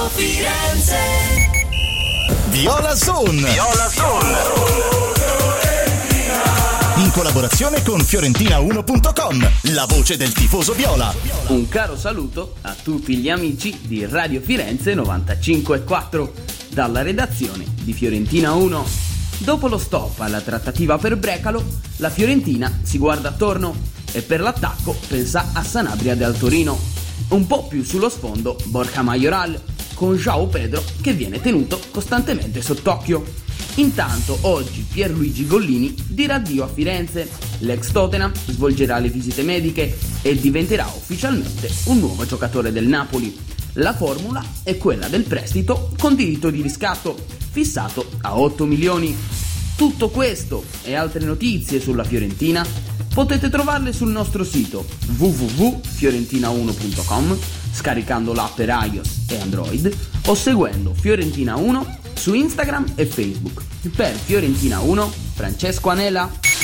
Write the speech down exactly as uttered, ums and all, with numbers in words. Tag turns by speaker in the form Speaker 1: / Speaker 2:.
Speaker 1: Firenze.
Speaker 2: Viola Zone.
Speaker 1: Viola Zone.
Speaker 2: In collaborazione con Fiorentina uno punto com, la voce del tifoso viola.
Speaker 3: Un caro saluto a tutti gli amici di Radio Firenze novantacinque e quattro dalla redazione di Fiorentina uno. Dopo lo stop alla trattativa per Brecalo, la Fiorentina si guarda attorno e per l'attacco pensa a Sanabria del Torino. Un po' più sullo sfondo Borja Mayoral, con João Pedro che viene tenuto costantemente sott'occhio. Intanto oggi Pierluigi Gollini dirà addio a Firenze, l'ex Tottenham svolgerà le visite mediche e diventerà ufficialmente un nuovo giocatore del Napoli. La formula è quella del prestito con diritto di riscatto, fissato a otto milioni. Tutto questo e altre notizie sulla Fiorentina potete trovarle sul nostro sito w w w punto fiorentina uno punto com, scaricando l'app per iOS e Android o seguendo Fiorentina uno su Instagram e Facebook. Per Fiorentina uno, Francesco Anela.